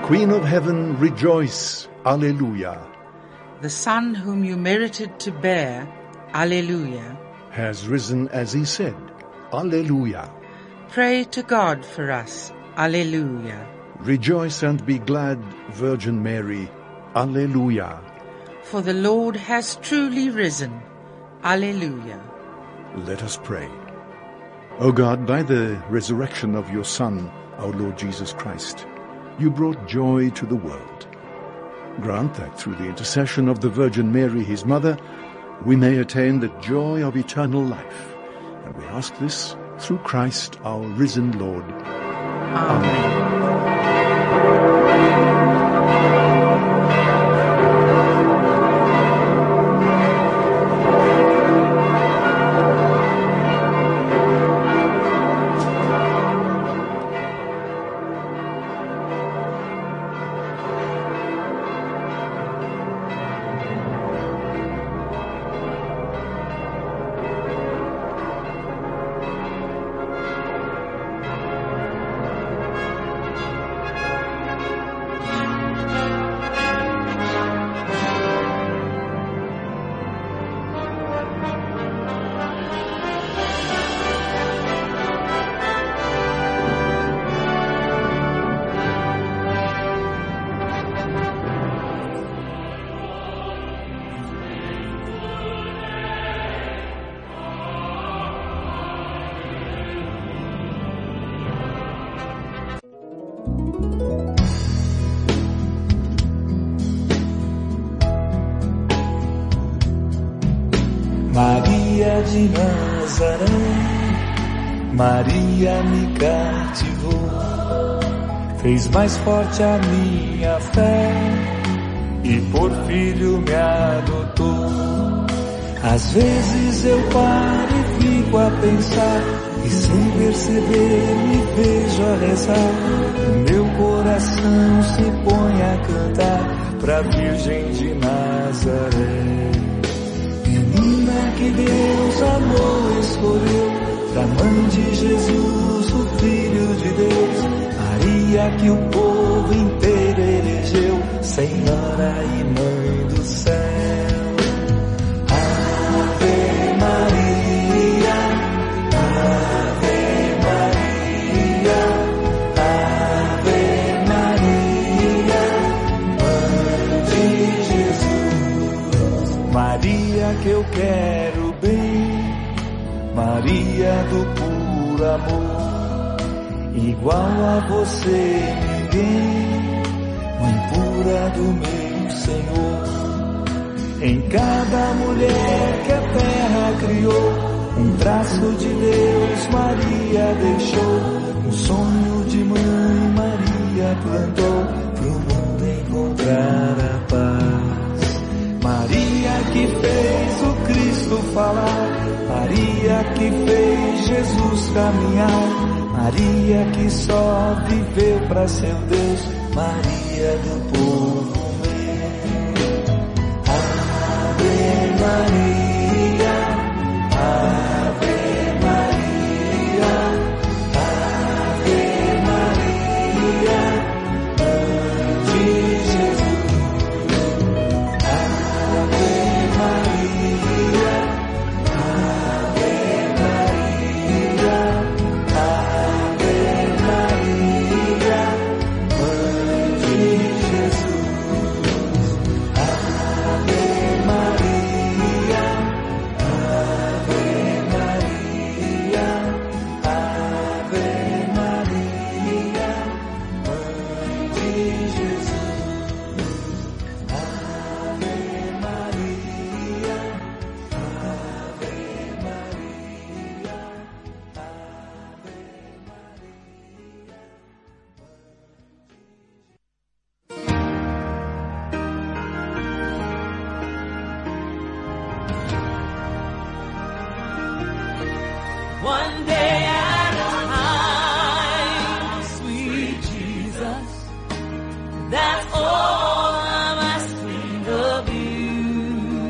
Queen of heaven, rejoice. Alleluia. The Son whom you merited to bear, Alleluia. Has risen as he said. Alleluia. Pray to God for us, Alleluia. Rejoice and be glad, Virgin Mary. Alleluia. For the Lord has truly risen, Alleluia. Let us pray. O God, by the resurrection of your Son, our Lord Jesus Christ, you brought joy to the world. Grant that through the intercession of the Virgin Mary, his mother, we may attain the joy of eternal life. And we ask this through Christ, our risen Lord. Amen. Maria de Nazaré, Maria me cativou, fez mais forte a minha fé e por filho me adotou. Às vezes eu paro e fico a pensar e sem perceber me vejo a rezar. Meu coração se põe a cantar pra Virgem de Nazaré. Menina que Deus amou, escolheu, pra mãe de Jesus, o Filho de Deus. Maria que o povo inteiro elegeu, Senhora e Mãe do céu. Ave Maria, Ave Maria, Ave Maria, Mãe de Jesus. Maria que eu quero bem, Maria do puro amor, igual a você ninguém, Mãe pura do meu Senhor. Em cada mulher que a terra criou, um traço de Deus Maria deixou, um sonho de mãe Maria plantou, pro mundo encontrar a paz. Maria que fez o Cristo falar, Maria que fez Jesus caminhar, Maria que só viveu pra seu Deus, Maria do povo meu. Ave Maria, Ave Maria, Ave Maria, Mãe de Jesus. Ave Maria, Ave Maria, Ave Maria, Mãe de Jesus. Ave Maria, Ave Maria, Ave Maria, Mãe de Jesus. Ave Maria, Ave Maria, Ave One day at a time, sweet Jesus, that's all I'm asking of you.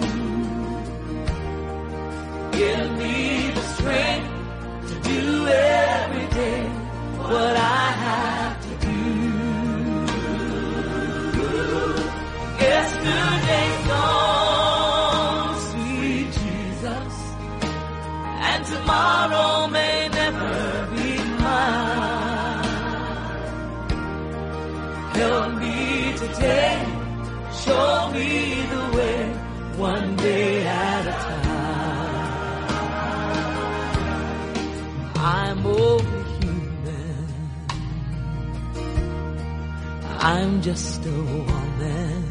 Give me the strength to do every day what I have to do. and tomorrow may never be mine. Help me today, show me the way, one day at a time. I'm only human, I'm just a woman.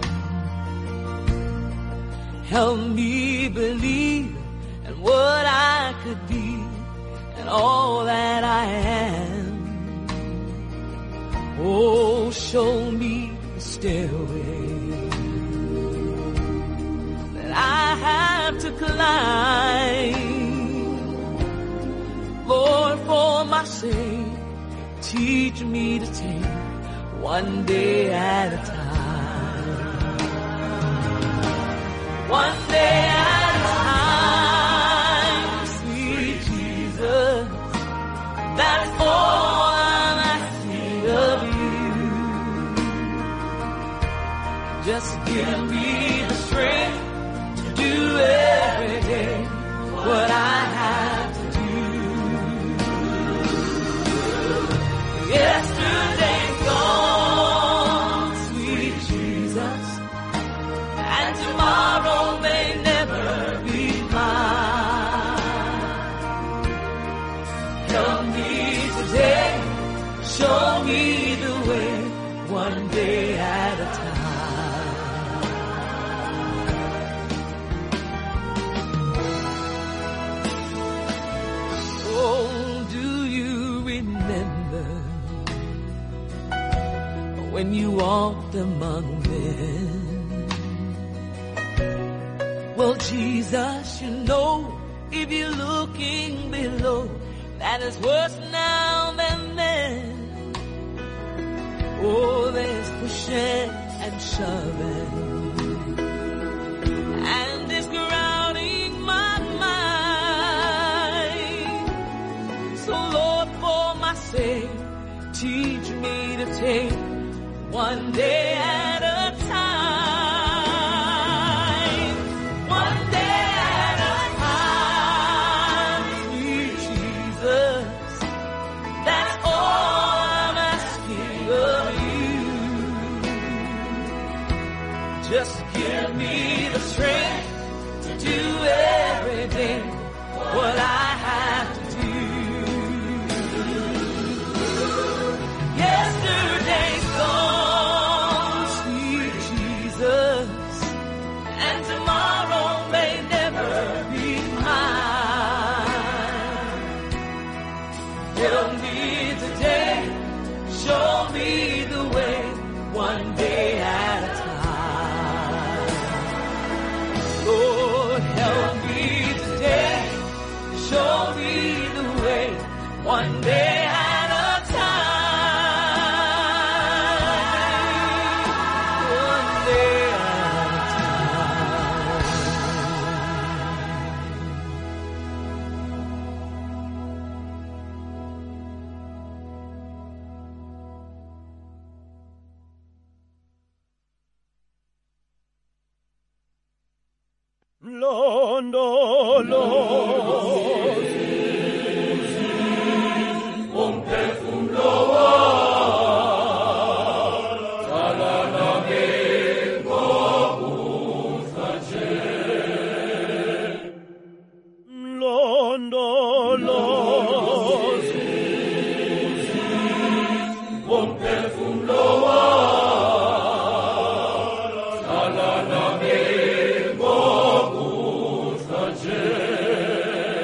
Help me believe in what I could be and all that I am. Oh, show me the stairway that I have to climb. Lord, for my sake, teach me to take one day at a time. One day at a time, sweet Jesus, that's all I'm asking of you. Just give me the strength to do every day what I have to do. Yesterday's gone, sweet Jesus, and tomorrow may never be mine. Help me today, show me the way, one day at a time. Oh, do you remember when you walked among men? Well, Jesus, you know, if you're looking below, that is worse now than then. Oh, there's pushing and shoving, and it's crowding my mind. So, Lord, for my sake, teach me to take one day at a time. Just give me the strength to do every day what I have to do. Yesterday's gone, sweet Jesus, and tomorrow may never be mine. Help me today, show me the way, one day at a time. Lord, help me today, show me the way, one day at a time. One day at Londo,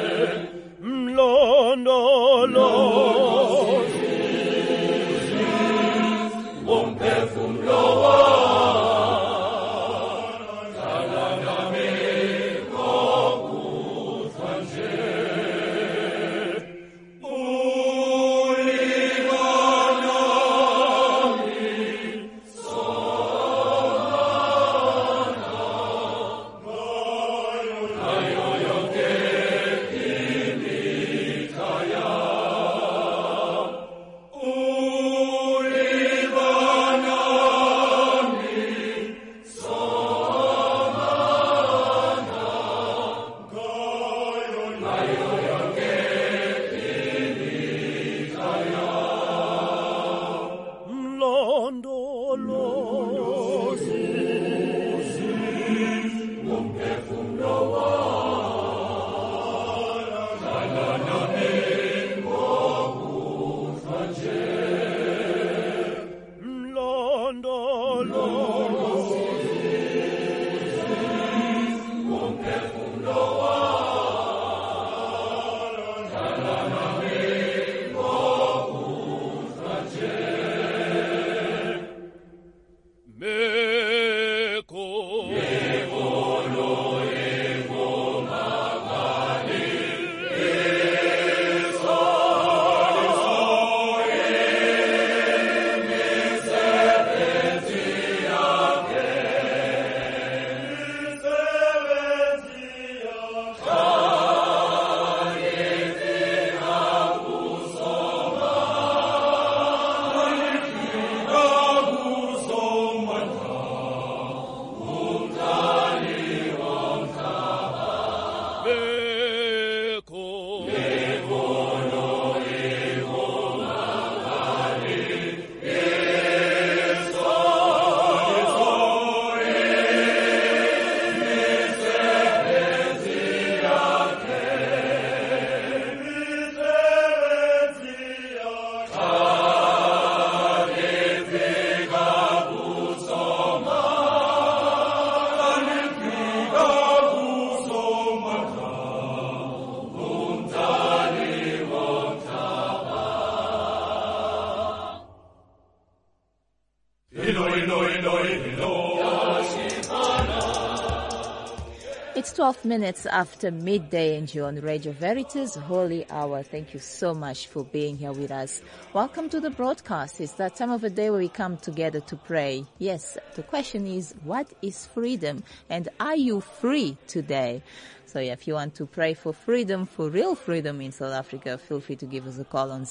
It's 12 minutes after midday and you're on Radio Veritas Holy Hour. Thank you so much for being here with us. Welcome to the broadcast. It's that time of the day where we come together to pray. Yes, the question is, what is freedom? And are you free today? So yeah, if you want to pray for freedom, for real freedom in South Africa, feel free to give us a call on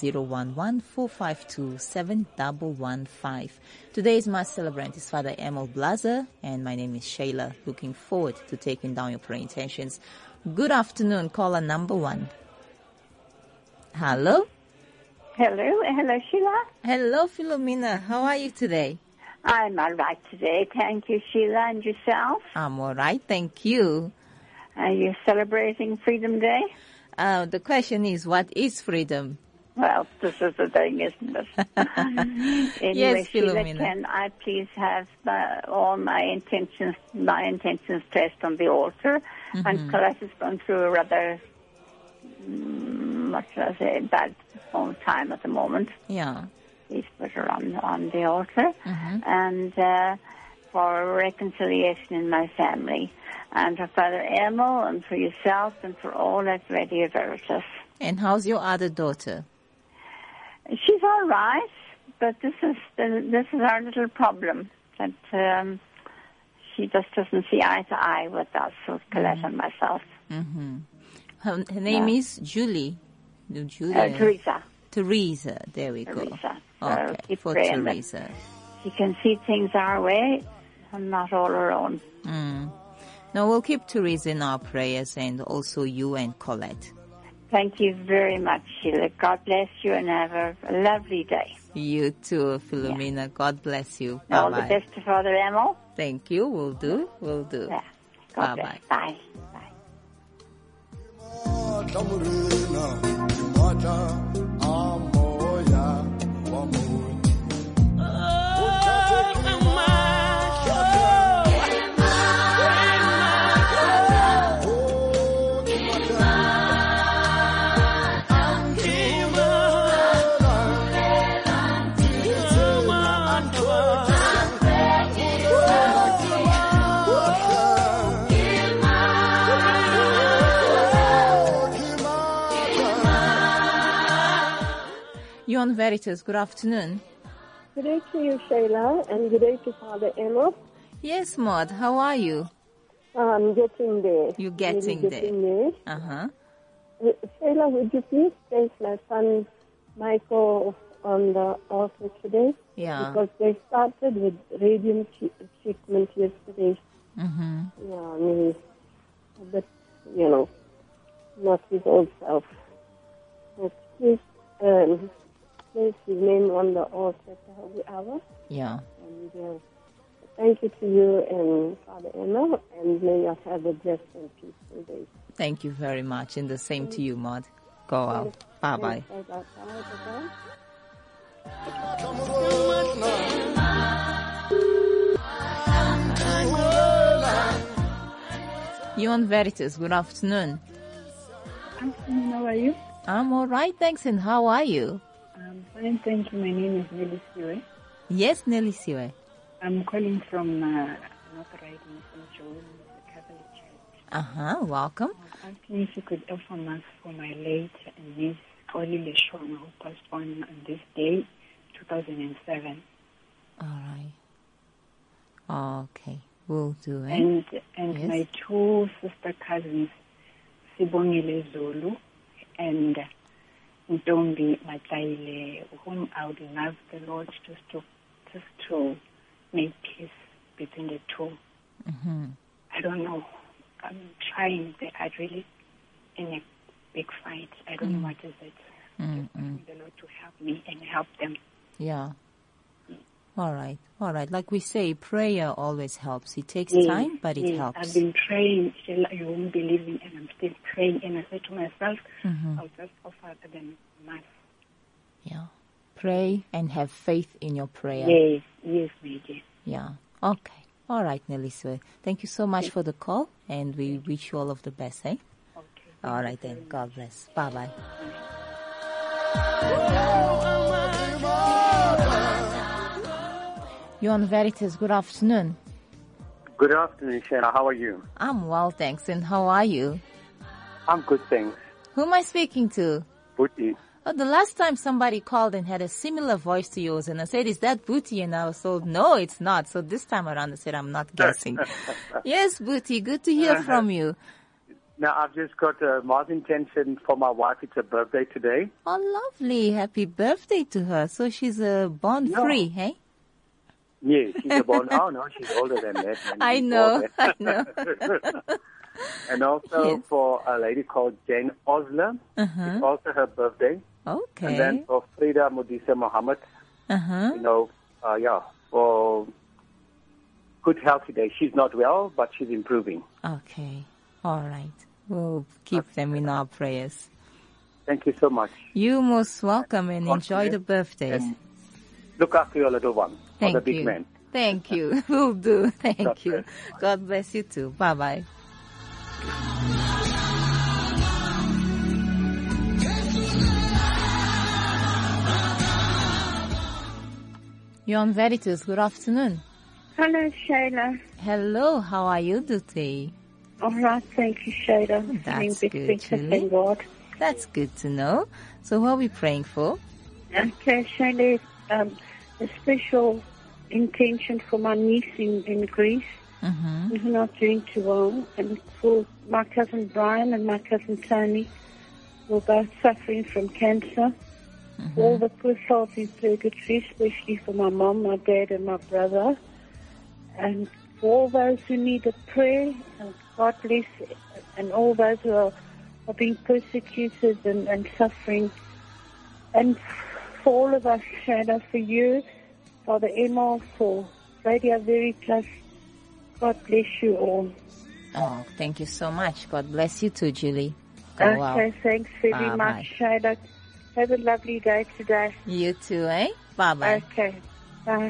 011-452-7115. Today's Mass celebrant is Father Emil Blazer, and my name is Shayla. Looking forward to taking down your prayer intentions. Good afternoon, caller number 1. Hello? Hello, Sheila. Hello, Philomena. How are you today? I'm all right today. Thank you, Sheila. And yourself? I'm all right, thank you. Are you celebrating Freedom Day? The question is, what is freedom? Well, this is the thing, isn't it? Anyway, Yes, Sheila, Philomena. can I please have all my intentions placed on the altar? And Colette has gone through a rather, what should I say, bad time at the moment. Yeah. Please put her on the altar. And for reconciliation in my family. And for Father Emil, and for yourself, and for all at Radio Veritas. And how's your other daughter? She's all right, but this is our little problem, that she just doesn't see eye to eye with us, with Colette and myself. Her name is Julie. Teresa. Teresa, there we go. Teresa. So Okay, keep for praying that Teresa. she can see things our way and not all her own. No, we'll keep Teresa in our prayers, and also you and Colette. Thank you very much, Sheila. God bless you and have a lovely day. You too, Philomena. God bless you. And all the Bye-bye. best to Father Emil. Thank you. We'll do. Yeah. God Bye-bye. bless. Bye. Bye. You're on Veritas. Good afternoon. Good day to you, Shayla, and good day to Father Emma. Yes, Maud. How are you? I'm getting there. You're getting Really there. getting there. Uh-huh. Shayla, would you please place my son Michael on the altar today? Yeah. Because they started with radium treatment yesterday. Mm-hmm. Yeah, I mean, but, not his old self. But please place his name on the altar to help the hour. Yeah. And thank you to you and Father Emma, and may you have a blessed and peaceful day. Thank you very much. And the same to you, Maud. Go out. Bye-bye. Bye-bye. You're on Veritas. Good afternoon. Afternoon, how are you? I'm all right, thanks. And how are you? I'm fine, thank you. My name is Nelly Siwe. Yes, Nelly Siwe. I'm calling from North Riding, St. John's, the Catholic Church. Uh-huh. Welcome. I'm asking if you could offer mass for my late niece, Oli Leshona, who passed on this day, 2007. All right. Okay. We'll do it. And Yes. my two sister cousins, Sibongile Zulu and Ntombi Matlaile, whom I would love the Lord just to make peace between the two. Mm-hmm. I don't know. I'm trying. They are really in a big fights. I don't know what is it. Just asking the Lord to help me and help them. Yeah. All right. Like we say, prayer always helps. It takes time, but it helps. I've been praying. You won't believe me, and I'm still praying. And I said to myself, I'll just offer them mass. Yeah. Pray and have faith in your prayer. Yes, Maggie. Yeah. Okay. All right, Neliswe. Thank you so much for the call, and we wish you all of the best, eh? Okay. All right then. God bless. Bye-bye. You're on Veritas. Good afternoon. Good afternoon, Shana. How are you? I'm well, thanks. And how are you? I'm good, thanks. Who am I speaking to? Booty. Oh, the last time somebody called and had a similar voice to yours, and I said, is that Booty? And I was told, no, it's not. So this time around, I said, I'm not guessing. Yes, Booty, good to hear from you. Now, I've just got a Mars intention for my wife. It's her birthday today. Oh, lovely. Happy birthday to her. So she's born free, hey? Yes, she's born. Oh, no, she's older than that. I know. And also for a lady called Jane Osler. It's also her birthday. Okay. And then for Frida Modisa Mohammed. For good health today. She's not well, but she's improving. Okay. All right. We'll keep them in our prayers. Thank you so much. You're most welcome, and enjoy the birthdays. And look after your little one. Thank the big you. Man. Thank you. Will do. Thank you. God bless you too. Bye-bye. You're on Veritas. Good afternoon. Hello, Shayla. Hello. How are you today? All right, thank you, Shayla. That's Feeling good, better, Julie. thank God. That's good to know. So what are we praying for? Okay, Shayla, a special intention for my niece in Greece, who's not doing too well, and for my cousin Brian and my cousin Tony, who are both suffering from cancer. All the poor souls in purgatory, especially for my mom, my dad, and my brother. And for all those who need a prayer, God bless, and all those who are being persecuted and suffering. And for all of us, Shayla, for you, Father Emma, for Radio Veritas, God bless you all. Oh, thank you so much. God bless you too, Julie. Okay, well. thanks very much, Shayla. Have a lovely day today. You too, eh? Bye-bye. Okay, bye.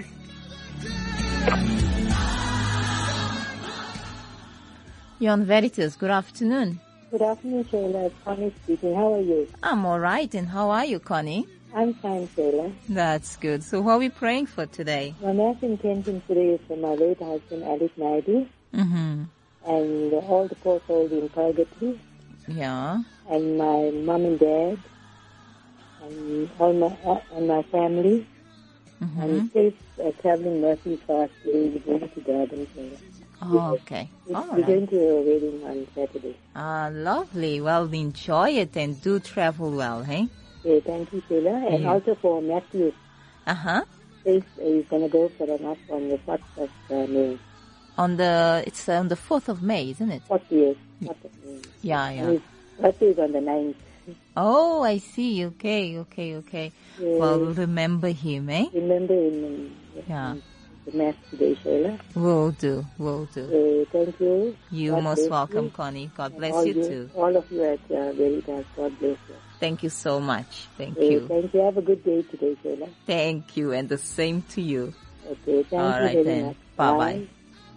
You're on Veritas. Good afternoon. Good afternoon, Shayla. Connie speaking. How are you? I'm all right. And how are you, Connie? I'm fine, Shayla. That's good. So what are we praying for today? My mass intention today is for my late husband, Alex Naidu, and all the poor souls in purgatory. Yeah. And my mom and dad, and all my family, and safe traveling mercy for us today. We're going to Durban, Shayla. Oh, okay. All We're going to a wedding on Saturday. Ah, lovely. Well, enjoy it and do travel well, hey? Yeah, thank you, Shayla. And also for Matthew. He's going to go for a mass on the 4th of May. It's on the 4th of May, isn't it? 4th, yes. 4th of May. Yeah. And his birthday is on the 9th. Oh, I see. Okay. Yeah. Well, remember him, eh? Remember him. The mass today, Shayla. Will do. Thank you. You're most welcome, Connie. God bless you too. All of you at Veritas, God bless you. Thank you so much. Thank you. Thank you. Have a good day today, Shayla. Thank you, and the same to you. Okay, thank all you right very then. much. Bye-bye.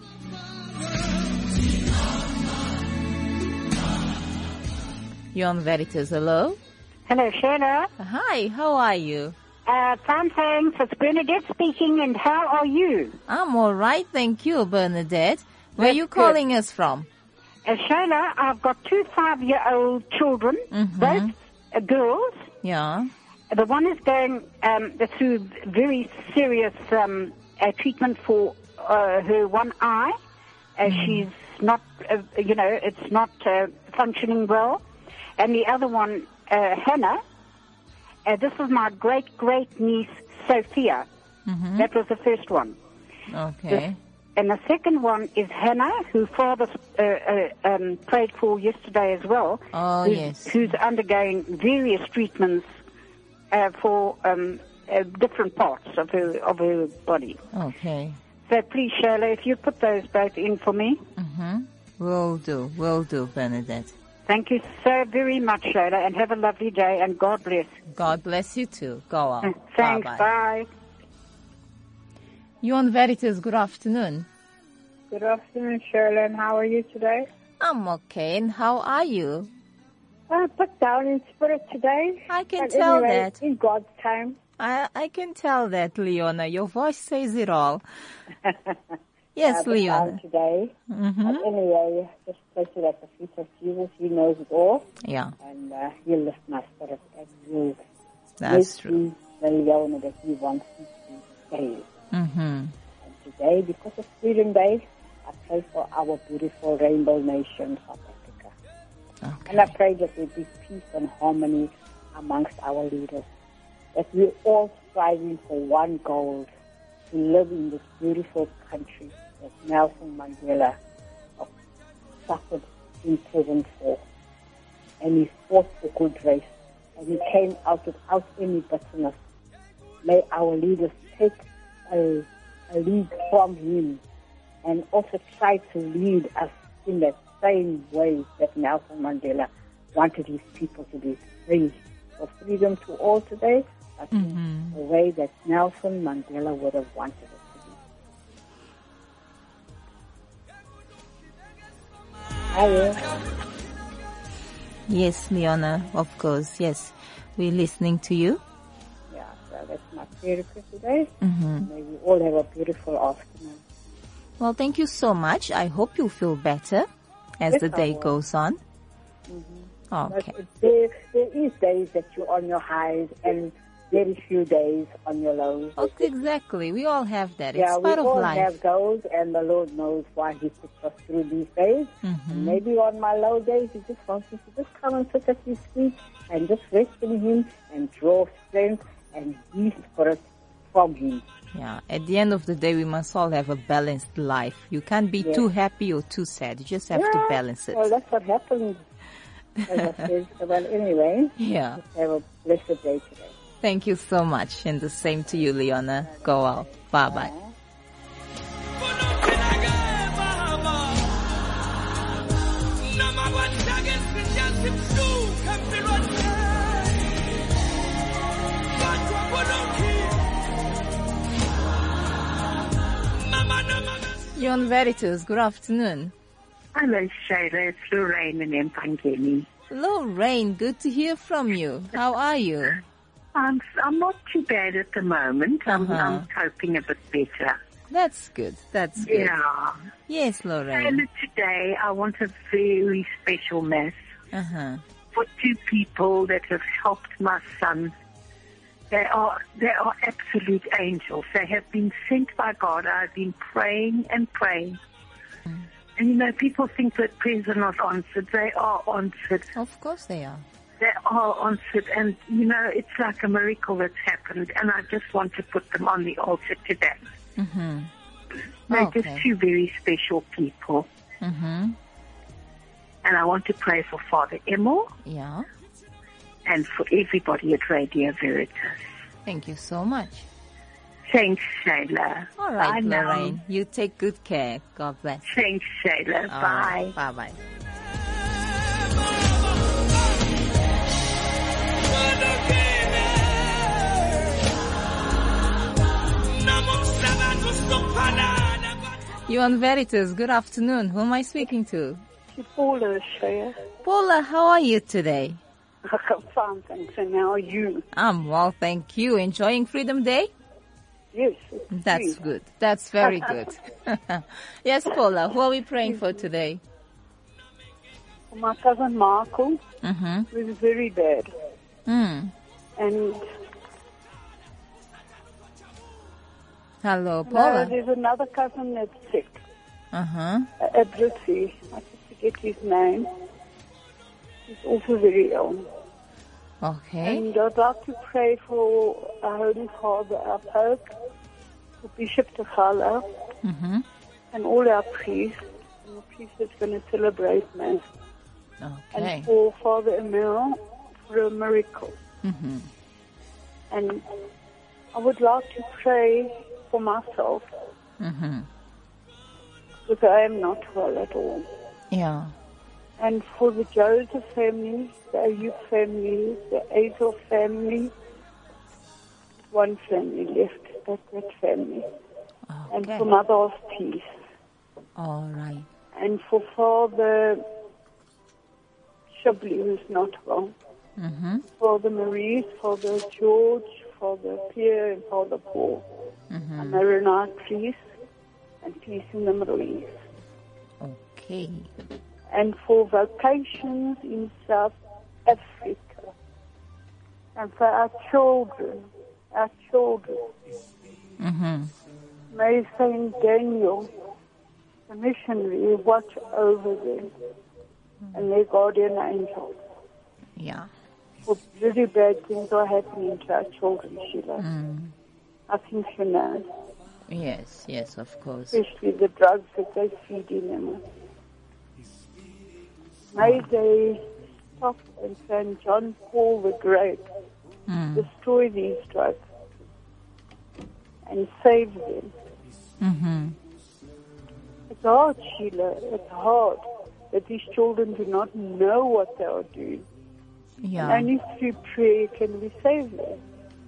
You're on Veritas. Hello? Hello, Shayla. Hi, how are you? Fine, thanks. It's Bernadette speaking, and how are you? I'm all right, thank you, Bernadette. Where are you calling us from? Shayla, I've got 2 5-year-old children, both girls. Yeah. The one is going through very serious treatment for her one eye. She's not, it's not functioning well. And the other one, Hannah, this is my great-great-niece, Sophia. That was the first one. Okay. And the second one is Hannah, who Father prayed for yesterday as well. Oh, yes. Who's undergoing various treatments for different parts of her body. Okay. So please, Shayla, if you put those both in for me. Mm-hmm. Will do, Bernadette. Thank you so very much, Shayla, and have a lovely day, and God bless. God bless you too. Go on. Thanks, Bye-bye. bye. Yuan Veritas, good afternoon. Good afternoon, Shirley, and how are you today? I'm okay, and how are you? Put down in spirit today. I can but tell anyway, that. In God's time. I can tell that, Leona. Your voice says it all. Yes, Leona. Today. Mm-hmm. But anyway, just place it at the feet of Jesus. He knows it all. Yeah. And he'll lift my spirit and he'll That's true. The Leona that he wants me to say. Mm-hmm. And today, because of Freedom Day, I pray for our beautiful rainbow nation, South Africa. Okay. And I pray that there be peace and harmony amongst our leaders. That we're all striving for one goal, to live in this beautiful country that Nelson Mandela suffered in prison for. And he fought the good race. And he came out without any bitterness. May our leaders take a lead from him and also try to lead us in that same way that Nelson Mandela wanted his people to be free. So freedom to all today, but in the way that Nelson Mandela would have wanted it to be. Hello. Yes, Leona, of course, yes. We're listening to you. Yeah, so that's my prayer for today. Mm-hmm. May we all have a beautiful afternoon. Well, thank you so much. I hope you feel better as the day goes on. Mm-hmm. Okay. But there is days that you're on your highs and very few days on your lows. Okay, exactly. We all have that. Yeah, it's part we of all life. have those, and the Lord knows why He puts us through these days. Mm-hmm. And maybe on my low days, He just wants me to just come and sit at His feet and just rest in Him and draw strength and His spirit from Him. Yeah, at the end of the day, we must all have a balanced life. You can't be too happy or too sad. You just have to balance it. Well, that's what happens. As I said. Well, anyway, Yeah. just have a blessed day today. Thank you so much. And the same to you, Leona. Go out. Bye-bye. Yon Veritas, good afternoon. Hello, Shayla. It's Lorraine in Empangeni. Lorraine, good to hear from you. How are you? I'm not too bad at the moment. I'm coping a bit better. That's good. That's good. Yeah. Yes, Lorraine. Shayla, today I want a very special mass for two people that have helped my son. They are absolute angels. They have been sent by God. I've been praying and praying. And you know, people think that prayers are not answered. They are answered. Of course they are. They are answered. And you know, it's like a miracle that's happened. And I just want to put them on the altar today. Mm-hmm. They're just two very special people. Mm-hmm. And I want to pray for Father Emil. Yeah. And for everybody at Radio Veritas. Thank you so much. Thanks, Shayla. All right, Bye Lorraine. now. You take good care. God bless. Thanks, Shayla. All Bye. right. Bye-bye. Yuan Veritas, good afternoon. Who am I speaking to? Paula, Shaya. Paula, how are you today? I'm fine, thanks. And how are you? I'm well, thank you. Enjoying Freedom Day? Yes. That's good. That's very good. Yes, Paula, who are we praying for today? For my cousin Michael, Mm-hmm. who's very bad. Mm. And hello, Paula. there's another cousin that's sick. Uh-huh. At Britsy. I just forget his name. He's also very ill. Okay. And I'd like to pray for our Holy Father, our Pope, for Bishop Tafala, Mm-hmm. and all our priests, and the priest is going to celebrate Mass. Okay. And for Father Emil for a miracle. Mm-hmm. And I would like to pray for myself, Mm-hmm. because I am not well at all. Yeah. And for the Joseph family, the Ayub family, the Azel family, one family left, that family. And for Mother's peace. All right. And for Father Shabli, who's not well. Mm-hmm. Father Maurice, Father George, Father Pierre, and Father Paul. Mm-hmm. And Maronite peace, and peace in the Middle East. Okay. And for vocations in South Africa. And for our children. Mm-hmm. May Saint Daniel, the missionary, watch over them and their guardian angels. Yeah. For really bad things are happening to our children, Sheila. I think you know. Yes, of course. Especially the drugs that they feed in them. May they stop and St. John Paul the Great destroy these drugs and save them. Mm-hmm. It's hard, Sheila. It's hard that these children do not know what they are doing. Yeah. And only through prayer can we save them.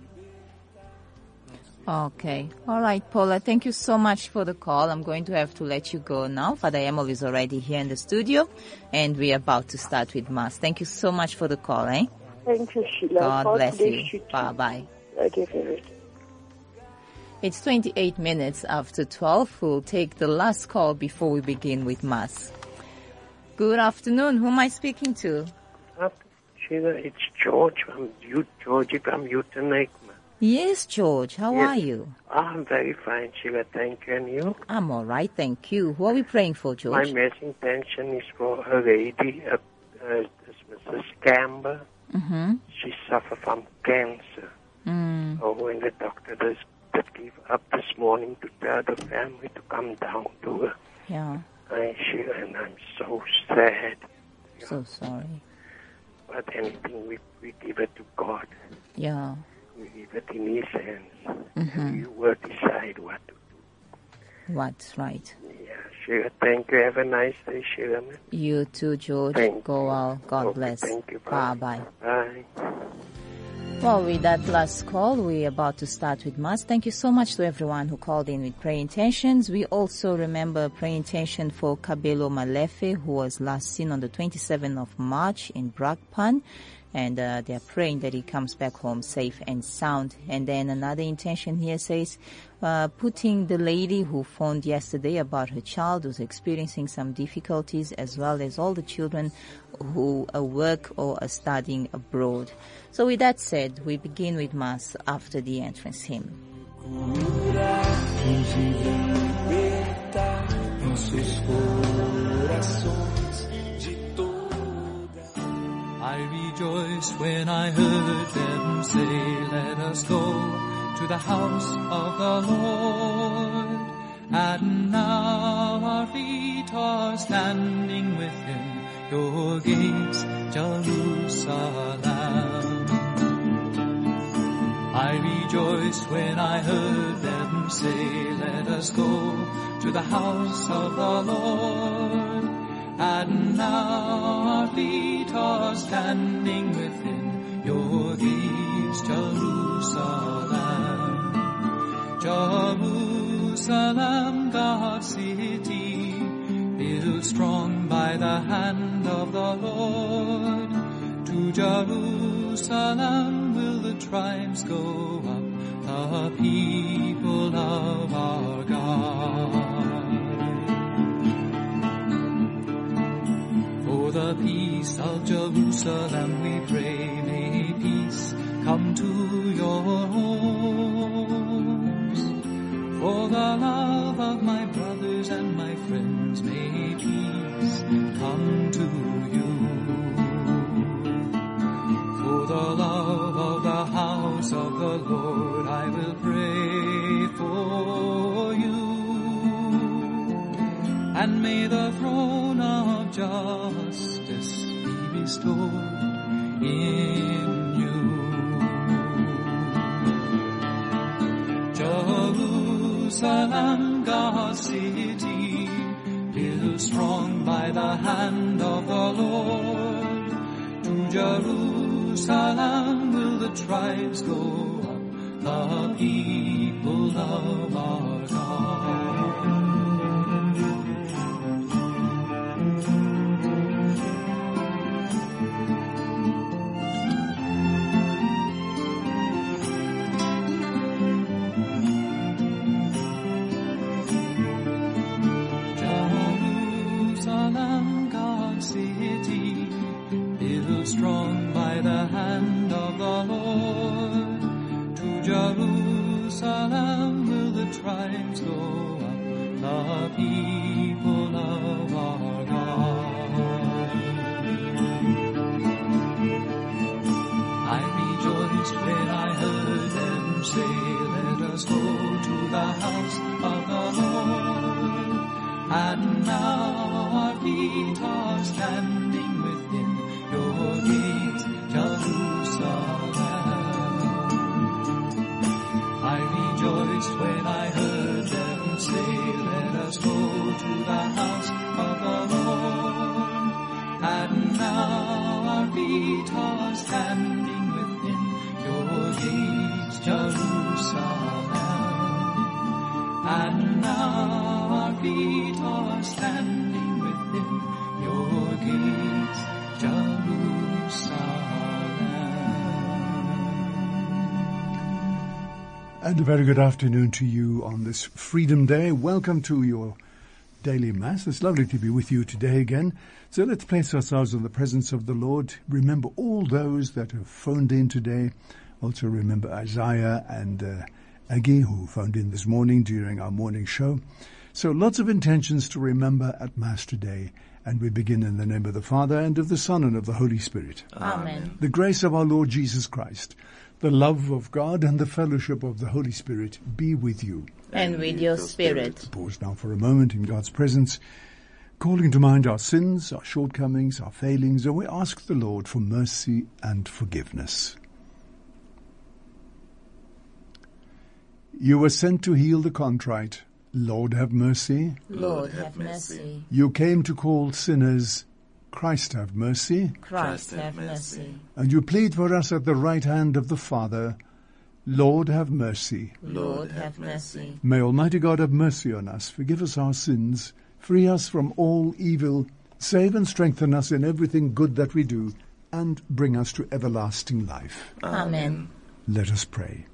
Okay. All right, Paula, thank you so much for the call. I'm going to have to let you go now. Father Emil is already here in the studio, and we're about to start with Mass. Thank you so much for the call, eh? Thank you, Sheila. God bless you. Bye-bye. It's 28 minutes after 12. We'll take the last call before we begin with Mass. Good afternoon. Who am I speaking to? Sheila, it's George from Utenake. Yes, George. How are you? I'm very fine, Sheila. Thank you. And you? I'm all right. Thank you. Who are we praying for, George? My missing pension is for a lady, Mrs. Camber. Mm-hmm. She suffered from cancer. So when the doctor that gave up this morning to tell the family to come down to her. Yeah. And I'm so sad. So sorry. But anything, we give it to God. Yeah. We leave it in His hands. Mm-hmm. You will decide what to do. What's right. Yeah, Sheila, thank you. Have a nice day, Sheila. You too, George. Go well. God bless. Thank you. Bye-bye. Bye. Well, with that last call, we're about to start with Mass. Thank you so much to everyone who called in with prayer intentions. We also remember prayer intention for Kabelo Malefe, who was last seen on the 27th of March in Brakpan. And they're praying that he comes back home safe and sound. And then another intention here says, putting the lady who phoned yesterday about her child who's experiencing some difficulties, as well as all the children who work or are studying abroad. So with that said, we begin with Mass after the entrance hymn. I rejoiced when I heard them say, let us go to the house of the Lord. And now our feet are standing within your gates, Jerusalem. I rejoiced when I heard them say, let us go to the house of the Lord. And now our feet are standing within your gates, Jerusalem. Jerusalem, God's city, built strong by the hand of the Lord. To Jerusalem will the tribes go up, the people of our God. For the peace of Jerusalem we pray, may peace come to your homes. For the love of my brothers and my friends, may peace come to you. For the love of the house of the Lord, I will pray for you. and may the throne of justice be bestowed in you. Jerusalem, God's city, built strong by the hand of the Lord. To Jerusalem will the tribes go up, the people of our God. Jerusalem, God's city, built strong by the hand of the Lord. To Jerusalem will the tribes go up, the people of our God. I rejoiced when I heard them say, let us go to the house of the Lord. And now our feet are standing within your gates, Jerusalem. I rejoiced when I heard them say, let us go to the house of the Lord. And now our feet are standing within your gates, Jerusalem. And now our feet are standing within your gates, Jerusalem. And a very good afternoon to you on this Freedom Day. Welcome to your daily Mass. It's lovely to be with you today again. So let's place ourselves in the presence of the Lord. Remember all those that have phoned in today. Also remember Isaiah and Aggie, who phoned in this morning during our morning show. So lots of intentions to remember at Mass today. And we begin in the name of the Father, and of the Son, and of the Holy Spirit. Amen. The grace of our Lord Jesus Christ, the love of God, and the fellowship of the Holy Spirit be with you. And with your spirit. Pause now for a moment in God's presence, calling to mind our sins, our shortcomings, our failings, and we ask the Lord for mercy and forgiveness. You were sent to heal the contrite. Lord, have mercy. Lord, have mercy. You came to call sinners. Christ, have mercy. Christ, have mercy. And you plead for us at the right hand of the Father. Lord, have mercy. Lord, have mercy. May Almighty God have mercy on us, forgive us our sins, free us from all evil, save and strengthen us in everything good that we do, and bring us to everlasting life. Amen. Let us pray.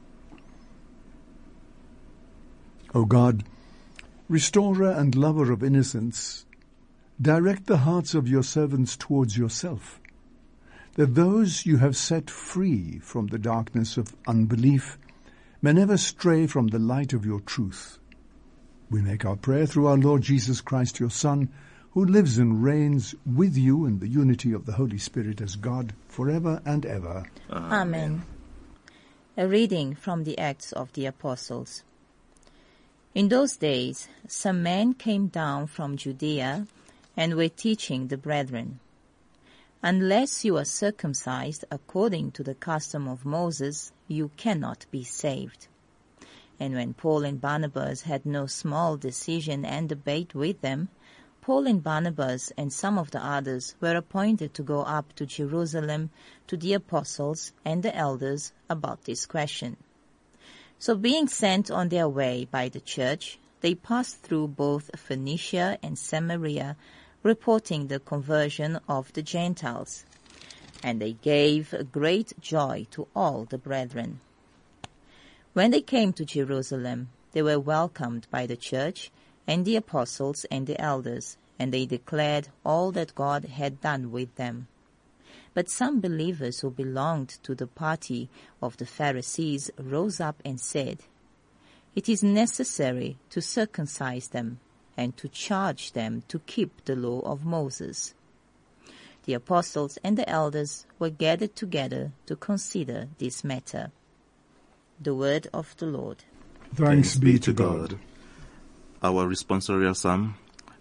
O God, restorer and lover of innocence, direct the hearts of your servants towards yourself, that those you have set free from the darkness of unbelief may never stray from the light of your truth. We make our prayer through our Lord Jesus Christ, your Son, who lives and reigns with you in the unity of the Holy Spirit as God forever and ever. Amen. A reading from the Acts of the Apostles. In those days, some men came down from Judea and were teaching the brethren, unless you are circumcised according to the custom of Moses, you cannot be saved. And when Paul and Barnabas had no small decision and debate with them, Paul and Barnabas and some of the others were appointed to go up to Jerusalem to the apostles and the elders about this question. So being sent on their way by the church, they passed through both Phoenicia and Samaria, reporting the conversion of the Gentiles. And they gave great joy to all the brethren. When they came to Jerusalem, they were welcomed by the church and the apostles and the elders, and they declared all that God had done with them. But some believers who belonged to the party of the Pharisees rose up and said, "It is necessary to circumcise them and to charge them to keep the law of Moses." The apostles and the elders were gathered together to consider this matter. The word of the Lord. Thanks be to God. Our responsorial psalm,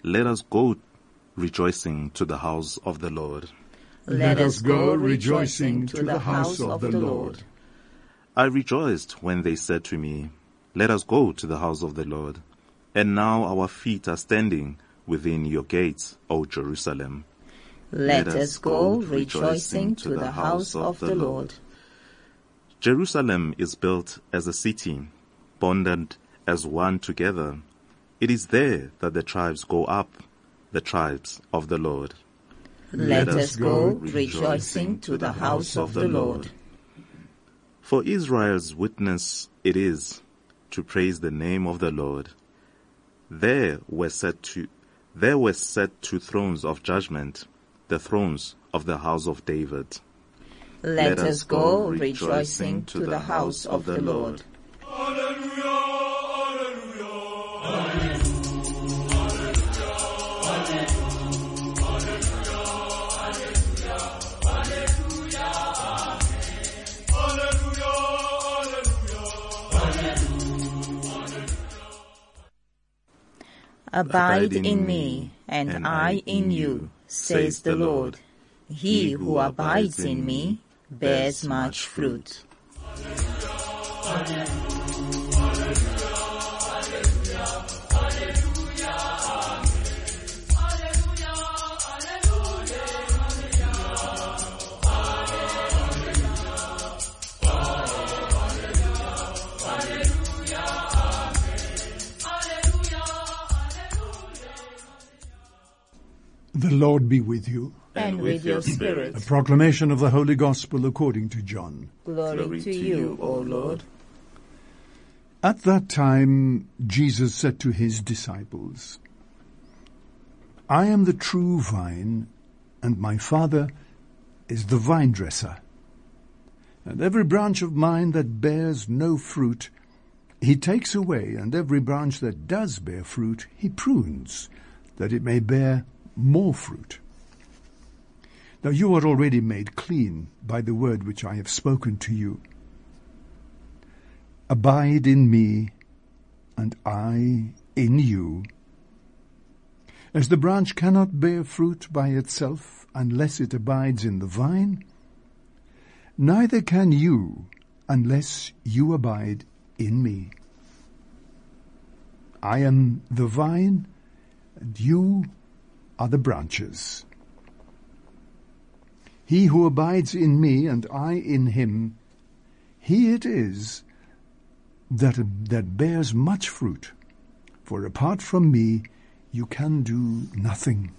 let us go rejoicing to the house of the Lord. Let us go rejoicing to the house of the Lord. I rejoiced when they said to me, let us go to the house of the Lord. And now our feet are standing within your gates, O Jerusalem. Let us go rejoicing to the house of the Lord. Jerusalem is built as a city, bonded as one together. It is there that the tribes go up, the tribes of the Lord. Let us go rejoicing to the house of the Lord. For Israel's witness it is to praise the name of the Lord. There were set two thrones of judgment, the thrones of the house of David. Let us go rejoicing to the house of the Lord. Abide in me, and I in you, says the Lord. He who abides in me bears much fruit. The Lord be with you. And with your spirit. A proclamation of the Holy Gospel according to John. Glory to you, O Lord. At that time, Jesus said to his disciples, I am the true vine, and my Father is the vine dresser. And every branch of mine that bears no fruit, he takes away, and every branch that does bear fruit, he prunes, that it may bear more fruit. Now you are already made clean by the word which I have spoken to you. Abide in me, and I in you. As the branch cannot bear fruit by itself unless it abides in the vine, neither can you unless you abide in me. I am the vine, and you are the branches. He who abides in me and I in him, he it is that bears much fruit, for apart from me you can do nothing.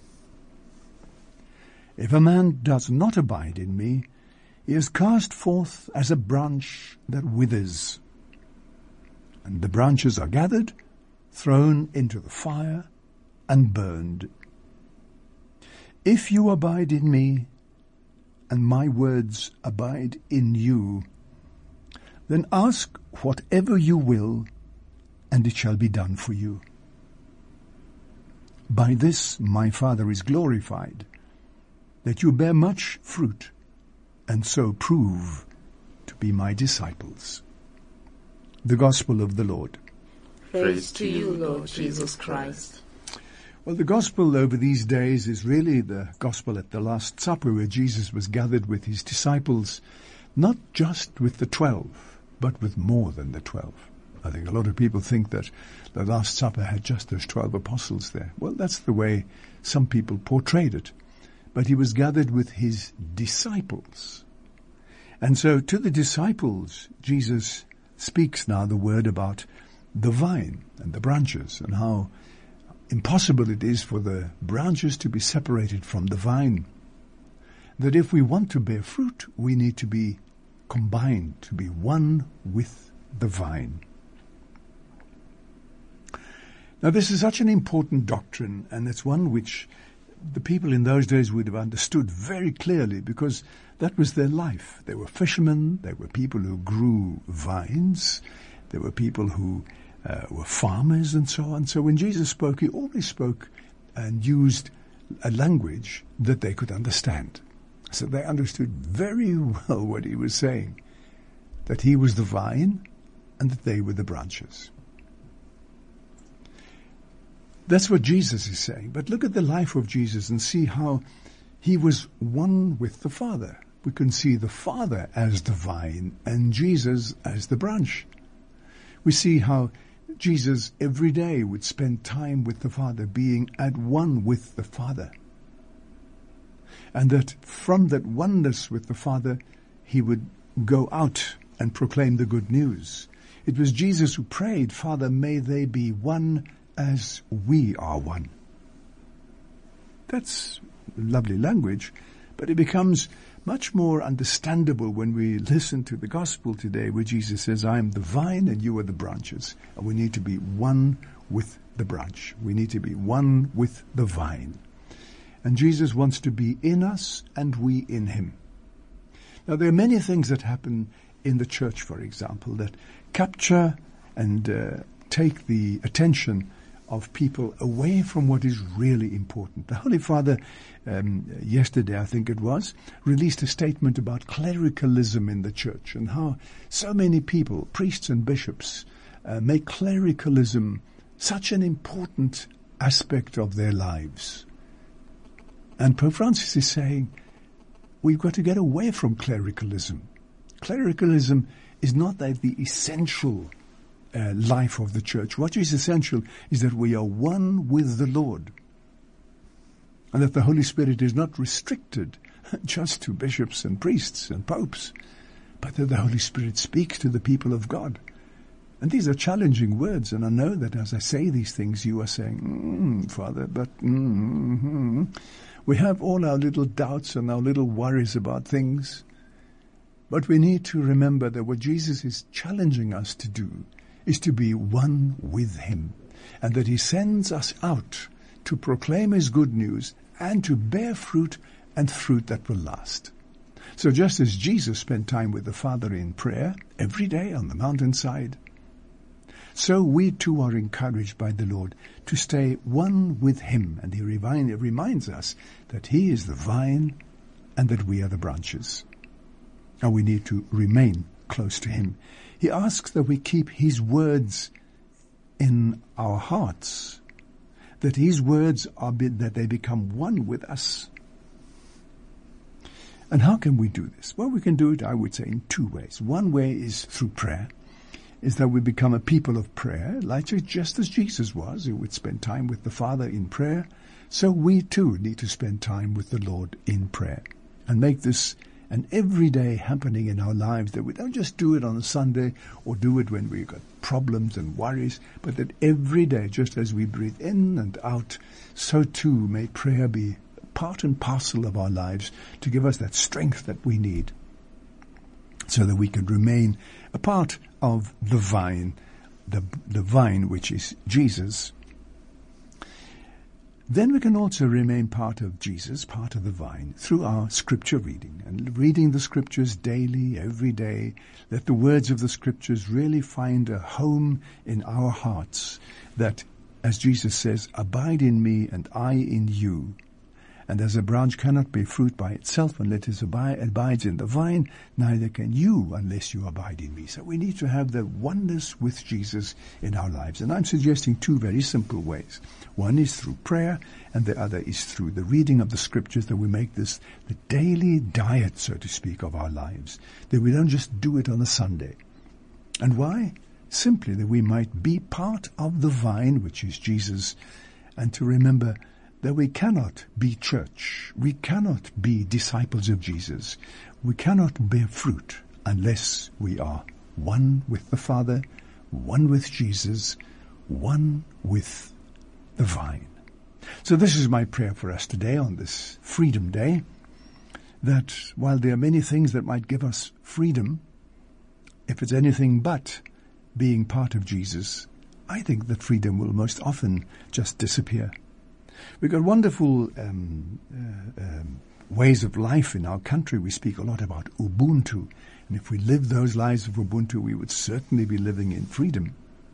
If a man does not abide in me, he is cast forth as a branch that withers, and the branches are gathered, thrown into the fire, and burned. If you abide in me, and my words abide in you, then ask whatever you will, and it shall be done for you. By this my Father is glorified, that you bear much fruit, and so prove to be my disciples. The Gospel of the Lord. Praise to you, Lord Jesus Christ. Well, the Gospel over these days is really the Gospel at the Last Supper, where Jesus was gathered with his disciples, not just with the 12, but with more than the 12. I think a lot of people think that the Last Supper had just those 12 apostles there. Well, that's the way some people portrayed it. But he was gathered with his disciples. And so to the disciples, Jesus speaks now the word about the vine and the branches, and how impossible it is for the branches to be separated from the vine. That if we want to bear fruit, we need to be combined, to be one with the vine. Now this is such an important doctrine, and it's one which the people in those days would have understood very clearly, because that was their life. They were fishermen, they were people who grew vines, they were people who were farmers and so on. So when Jesus spoke, he always spoke and used a language that they could understand. So they understood very well what he was saying, that he was the vine and that they were the branches. That's what Jesus is saying. But look at the life of Jesus and see how he was one with the Father. We can see the Father as the vine and Jesus as the branch. We see how Jesus every day would spend time with the Father, being at one with the Father. And that from that oneness with the Father, he would go out and proclaim the good news. It was Jesus who prayed, Father, may they be one as we are one. That's lovely language, but it becomes much more understandable when we listen to the gospel today, where Jesus says, I am the vine and you are the branches. And we need to be one with the branch. We need to be one with the vine. And Jesus wants to be in us and we in him. Now, there are many things that happen in the church, for example, that capture and take the attention of people away from what is really important. The Holy Father, yesterday I think it was, released a statement about clericalism in the church and how so many people, priests and bishops, make clericalism such an important aspect of their lives. And Pope Francis is saying, we've got to get away from clericalism. Clericalism is not that the essential life of the church. What is essential is that we are one with the Lord, and that the Holy Spirit is not restricted just to bishops and priests and popes, but that the Holy Spirit speaks to the people of God. And these are challenging words, and I know that as I say these things, you are saying, Father, but we have all our little doubts and our little worries about things. But we need to remember that what Jesus is challenging us to do is to be one with him, and that he sends us out to proclaim his good news and to bear fruit, and fruit that will last. So just as Jesus spent time with the Father in prayer every day on the mountainside, so we too are encouraged by the Lord to stay one with him, and he reminds us that he is the vine and that we are the branches. And we need to remain close to him. He asks that we keep his words in our hearts, that his words that they become one with us. And how can we do this? Well, we can do it, I would say, in two ways. One way is through prayer, is that we become a people of prayer, like just as Jesus was, who would spend time with the Father in prayer. So we too need to spend time with the Lord in prayer and make this an everyday happening in our lives, that we don't just do it on a Sunday or do it when we've got problems and worries, but that every day, just as we breathe in and out, so too may prayer be part and parcel of our lives to give us that strength that we need so that we can remain a part of the vine, the vine which is Jesus. Then we can also remain part of Jesus, part of the vine, through our scripture reading, and reading the scriptures daily, every day. Let the words of the scriptures really find a home in our hearts, that, as Jesus says, abide in me and I in you. And as a branch cannot bear fruit by itself unless it abides in the vine, neither can you unless you abide in me. So we need to have that oneness with Jesus in our lives. And I'm suggesting two very simple ways. One is through prayer, and the other is through the reading of the scriptures, that we make this the daily diet, so to speak, of our lives. That we don't just do it on a Sunday. And why? Simply that we might be part of the vine, which is Jesus, and to remember that we cannot be church, we cannot be disciples of Jesus, we cannot bear fruit unless we are one with the Father, one with Jesus, one with the vine. So this is my prayer for us today on this Freedom Day, that while there are many things that might give us freedom, if it's anything but being part of Jesus, I think that freedom will most often just disappear. We've got wonderful ways of life in our country. We speak a lot about Ubuntu. And if we live those lives of Ubuntu, we would certainly be living in freedom.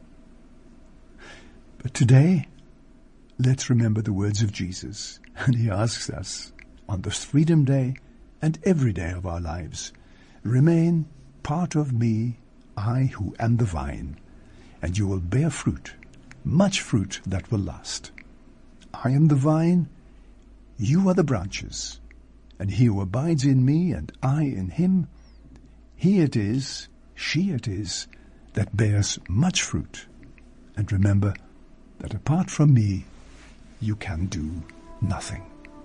But today, let's remember the words of Jesus. And he asks us on this Freedom Day and every day of our lives, remain part of me, I who am the vine, and you will bear fruit, much fruit that will last. I am the vine, you are the branches, and he who abides in me and I in him, he it is, she it is, that bears much fruit. And remember that apart from me, you can do nothing.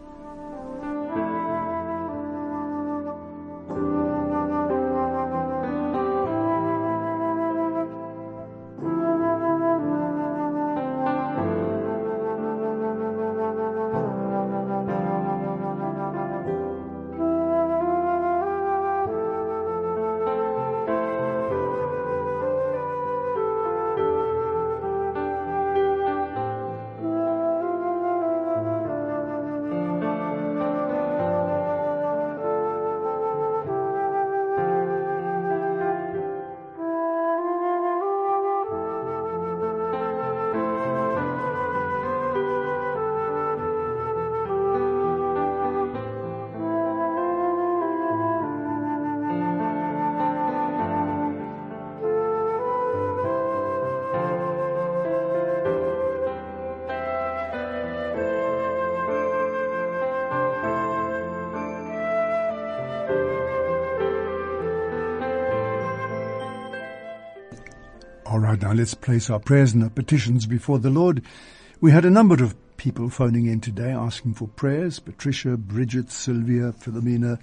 All right, now let's place our prayers and our petitions before the Lord. We had a number of people phoning in today asking for prayers. Patricia, Bridget, Sylvia, Philomena,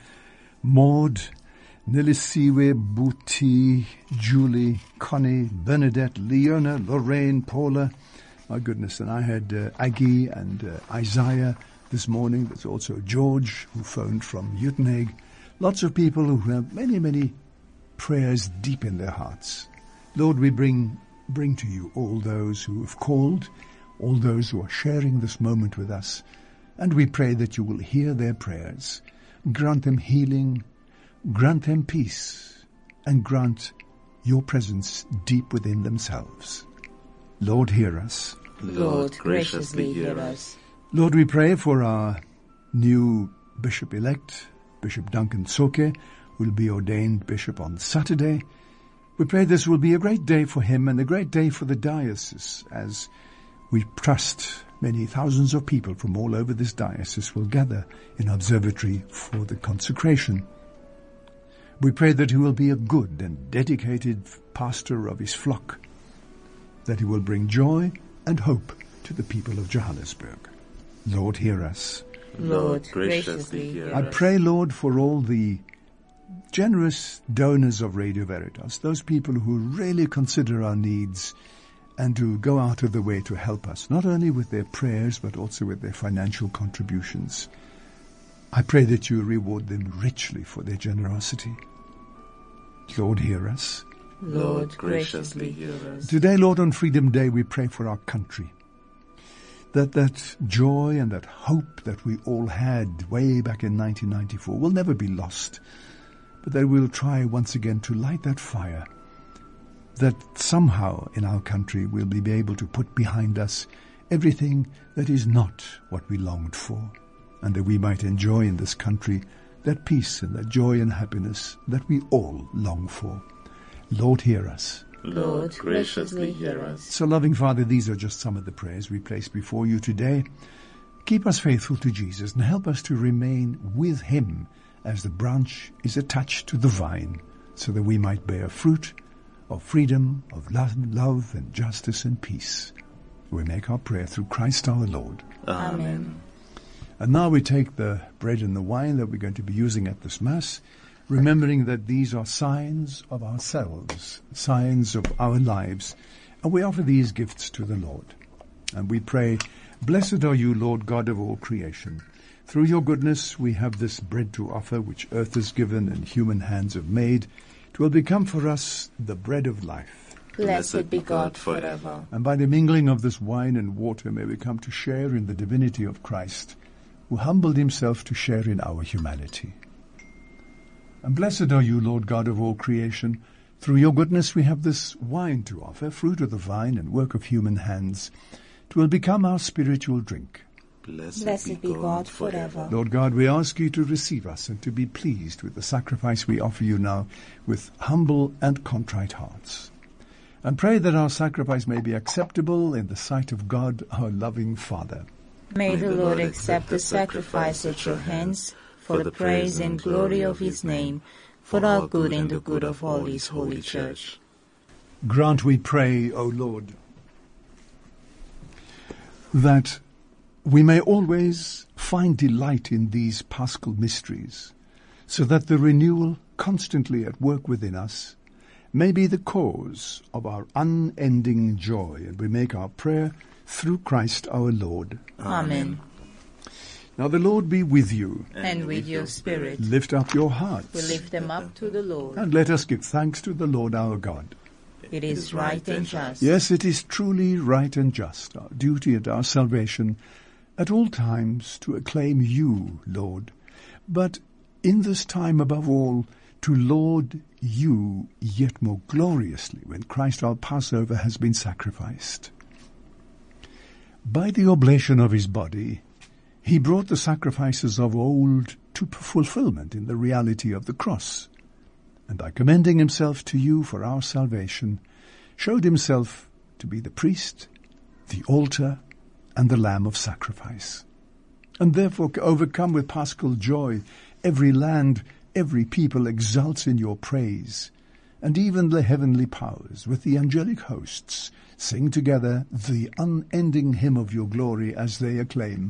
Maud, Nelisiwe, Booty, Julie, Connie, Bernadette, Leona, Lorraine, Paula. My goodness, and I had Aggie and Isaiah this morning. There's also George who phoned from Uitenhage. Lots of people who have many, many prayers deep in their hearts. Lord, we bring to you all those who have called, all those who are sharing this moment with us, and we pray that you will hear their prayers, grant them healing, grant them peace, and grant your presence deep within themselves. Lord, hear us. Lord, graciously hear us. Lord, we pray for our new bishop-elect, Bishop Duncan Soke, who will be ordained bishop on Saturday. We pray this will be a great day for him and a great day for the diocese, as we trust many thousands of people from all over this diocese will gather in observatory for the consecration. We pray that he will be a good and dedicated pastor of his flock, that he will bring joy and hope to the people of Johannesburg. Lord, hear us. Lord, graciously hear us. I pray, Lord, for all the generous donors of Radio Veritas, those people who really consider our needs and who go out of the way to help us, not only with their prayers but also with their financial contributions. I pray that you reward them richly for their generosity. Lord, hear us. Lord, graciously hear us. Today, Lord, on Freedom Day, we pray for our country, that joy and that hope that we all had way back in 1994 will never be lost, but that we'll try once again to light that fire, that somehow in our country we'll be able to put behind us everything that is not what we longed for, and that we might enjoy in this country that peace and that joy and happiness that we all long for. Lord, hear us. Lord, graciously hear us. So, loving Father, these are just some of the prayers we place before you today. Keep us faithful to Jesus and help us to remain with him as the branch is attached to the vine, so that we might bear fruit of freedom, of love and justice and peace. We make our prayer through Christ our Lord. Amen. And now we take the bread and the wine that we're going to be using at this Mass, remembering that these are signs of ourselves, signs of our lives, and we offer these gifts to the Lord. And we pray, blessed are you, Lord God of all creation. Through your goodness we have this bread to offer, which earth has given and human hands have made. It will become for us the bread of life. Blessed be God forever. And by the mingling of this wine and water may we come to share in the divinity of Christ, who humbled himself to share in our humanity. And blessed are you, Lord God of all creation. Through your goodness we have this wine to offer, fruit of the vine and work of human hands. It will become our spiritual drink. Blessed be God forever. Lord God, we ask you to receive us and to be pleased with the sacrifice we offer you now with humble and contrite hearts. And pray that our sacrifice may be acceptable in the sight of God, our loving Father. May the Lord accept the sacrifice at your hands for the praise and glory of his name, for our good and the good of all his holy church. Grant, we pray, O Lord, that we may always find delight in these paschal mysteries, so that the renewal constantly at work within us may be the cause of our unending joy, and we make our prayer through Christ our Lord. Amen. Now the Lord be with you. And with your spirit. Lift up your hearts. We lift them up to the Lord. And let us give thanks to the Lord our God. It is right and just. Yes, it is truly right and just, our duty and our salvation, at all times to acclaim you, Lord, but in this time above all, to laud you yet more gloriously when Christ our Passover has been sacrificed. By the oblation of his body, he brought the sacrifices of old to fulfillment in the reality of the cross, and by commending himself to you for our salvation, showed himself to be the priest, the altar, and the lamb of sacrifice. And therefore, overcome with paschal joy, every land, every people exults in your praise, and even the heavenly powers with the angelic hosts sing together the unending hymn of your glory as they acclaim,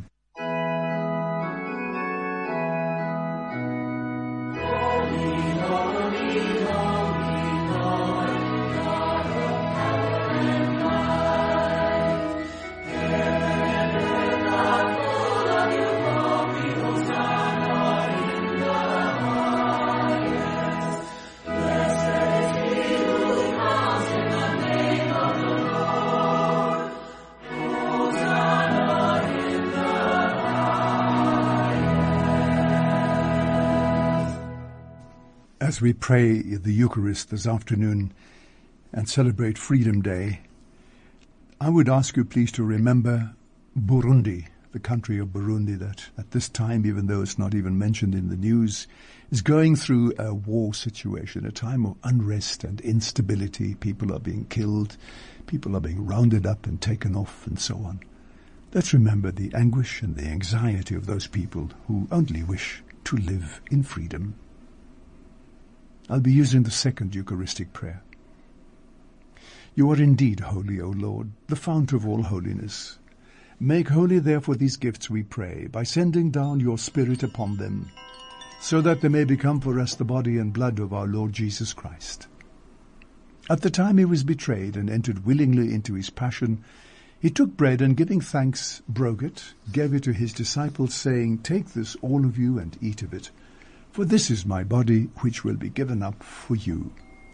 As we pray the Eucharist this afternoon and celebrate Freedom Day, I would ask you please to remember Burundi, the country of Burundi that at this time, even though it's not even mentioned in the news, is going through a war situation, a time of unrest and instability. People are being killed, people are being rounded up and taken off and so on. Let's remember the anguish and the anxiety of those people who only wish to live in freedom. I'll be using the second Eucharistic prayer. You are indeed holy, O Lord, the fount of all holiness. Make holy therefore these gifts, we pray, by sending down your Spirit upon them, so that they may become for us the body and blood of our Lord Jesus Christ. At the time he was betrayed and entered willingly into his passion, he took bread and giving thanks, broke it, gave it to his disciples, saying, Take this, all of you, and eat of it. For this is my body, which will be given up for you.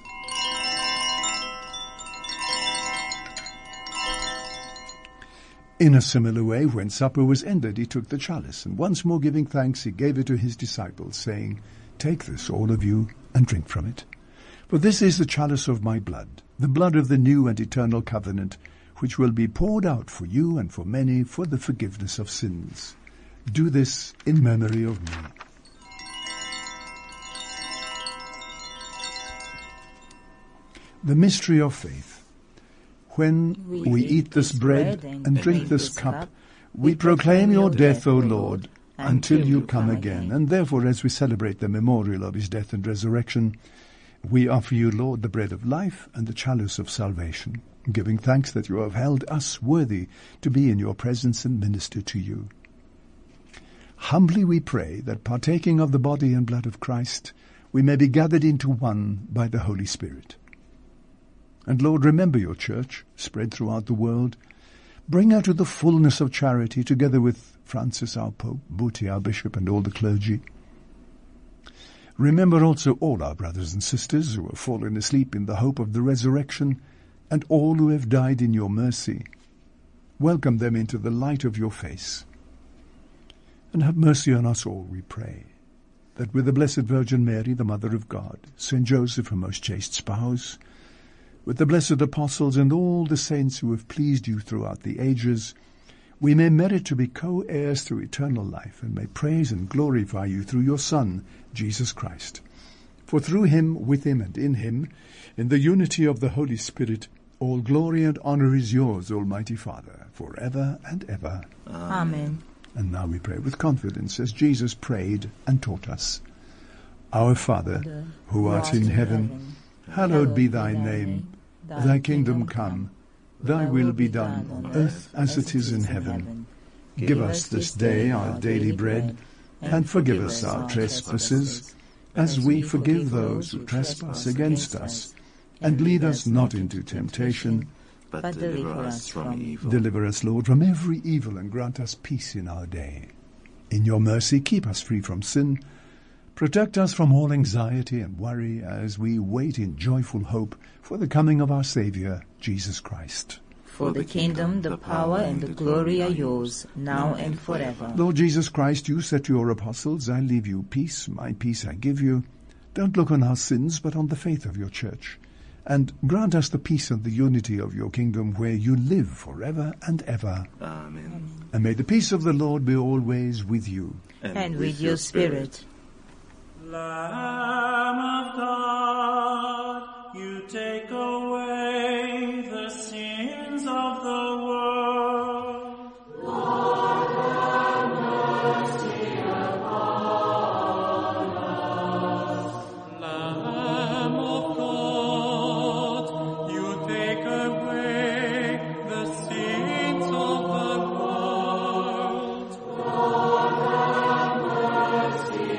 In a similar way, when supper was ended, he took the chalice, and once more giving thanks, he gave it to his disciples, saying, Take this, all of you, and drink from it. For this is the chalice of my blood, the blood of the new and eternal covenant, which will be poured out for you and for many for the forgiveness of sins. Do this in memory of me. The mystery of faith. When we eat this bread and drink this cup, we proclaim your death, O Lord, until you come again. And therefore, as we celebrate the memorial of his death and resurrection, we offer you, Lord, the bread of life and the chalice of salvation, giving thanks that you have held us worthy to be in your presence and minister to you. Humbly we pray that, partaking of the body and blood of Christ, we may be gathered into one by the Holy Spirit. And Lord, remember your church, spread throughout the world. Bring her to the fullness of charity, together with Francis our Pope, Buti our Bishop, and all the clergy. Remember also all our brothers and sisters who have fallen asleep in the hope of the resurrection, and all who have died in your mercy. Welcome them into the light of your face. And have mercy on us all, we pray, that with the Blessed Virgin Mary, the Mother of God, Saint Joseph, her most chaste spouse, with the blessed apostles and all the saints who have pleased you throughout the ages, we may merit to be co-heirs through eternal life, and may praise and glorify you through your Son, Jesus Christ. For through him, with him, and in him, in the unity of the Holy Spirit, All glory and honor is yours, Almighty Father, forever and ever. Amen. And now we pray with confidence as Jesus prayed and taught us. Our Father, who art in heaven, hallowed be thy name. Thy kingdom come. Thy will be done on earth as it is in heaven. Give us this day our daily bread, and forgive us our trespasses, as we forgive those who trespass against us. And lead us not into temptation, but deliver us from evil. Deliver us, Lord, from every evil, and grant us peace in our day. In your mercy, keep us free from sin. Protect us from all anxiety and worry as we wait in joyful hope for the coming of our Saviour, Jesus Christ. For the kingdom, the power, and the glory are yours, now and forever. Lord Jesus Christ, you said to your apostles, I leave you peace, my peace I give you. Don't look on our sins, but on the faith of your church. And grant us the peace and the unity of your kingdom, where you live forever and ever. Amen. And may the peace of the Lord be always with you. And with your spirit. Lamb of God, you take away the sins of the world. Lord, have mercy upon us. Lamb of God, you take away the sins of the world. Lord, have mercy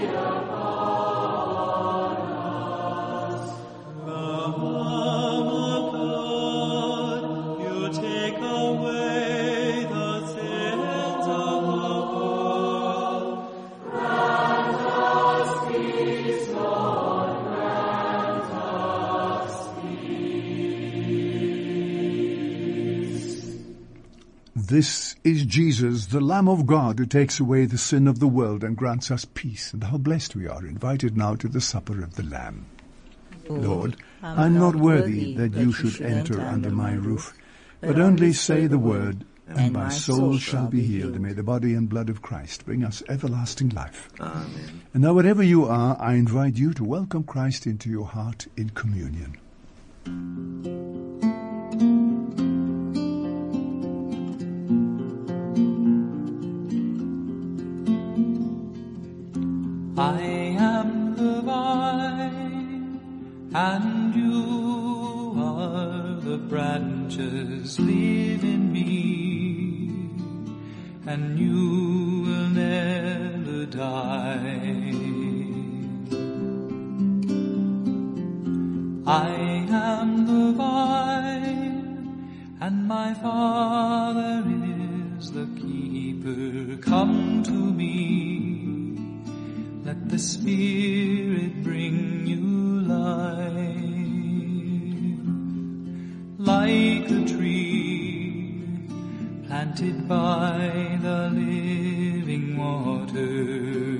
upon us. Lamb of God, you take away the sins of the world. Grant us peace, Lord, grant us peace. This is Jesus, the Lamb of God, who takes away the sin of the world and grants us peace. And how blessed we are, invited now to the supper of the Lamb. Lord, I'm not worthy that you should enter under my roof, but only say the word, and my soul shall be healed. And may the body and blood of Christ bring us everlasting life. Amen. And now wherever you are, I invite you to welcome Christ into your heart in communion. I am the vine, and you are the branches. Live in me, and you will never die. I am the vine, and my Father is the keeper. Come to me. Let the Spirit bring you life. Like a tree planted by the living water,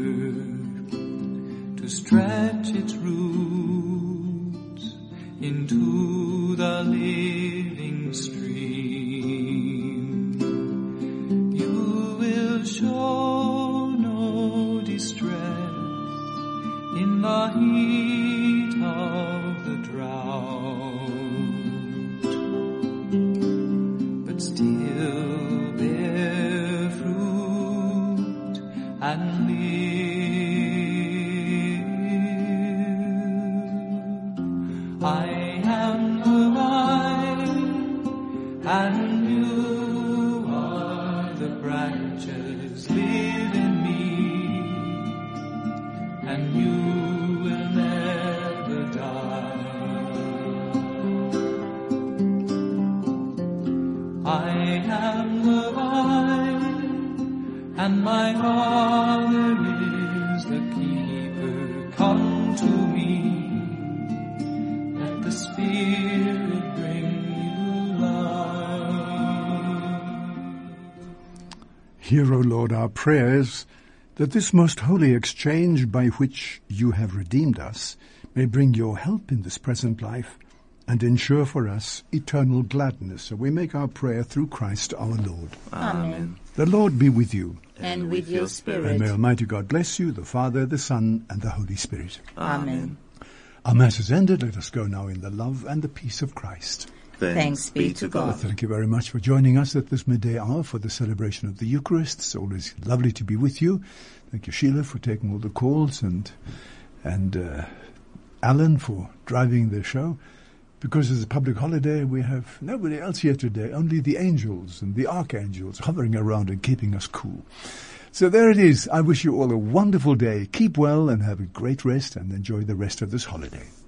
to stretch its roots into the living stream. You will show no distress in the heat of the drought, but still bear fruit and live. I am the vine, and you are the branches. Live in me, and you will never die. I am the vine, and my Father is the keeper. Come to me, let the Spirit bring you life. Hear, O Lord, our prayers, that this most holy exchange by which you have redeemed us may bring your help in this present life and ensure for us eternal gladness. So we make our prayer through Christ our Lord. Amen. The Lord be with you. And with your And spirit. may Almighty God bless you, the Father, the Son, and the Holy Spirit. Amen. Our Mass is ended. Let us go now in the love and the peace of Christ. Thanks be to God. Thank you very much for joining us at this midday hour for the celebration of the Eucharist. It's always lovely to be with you. Thank you, Sheila, for taking all the calls, and Alan for driving the show. Because it's a public holiday, we have nobody else here today, only the angels and the archangels hovering around and keeping us cool. So there it is. I wish you all a wonderful day. Keep well and have a great rest and enjoy the rest of this holiday.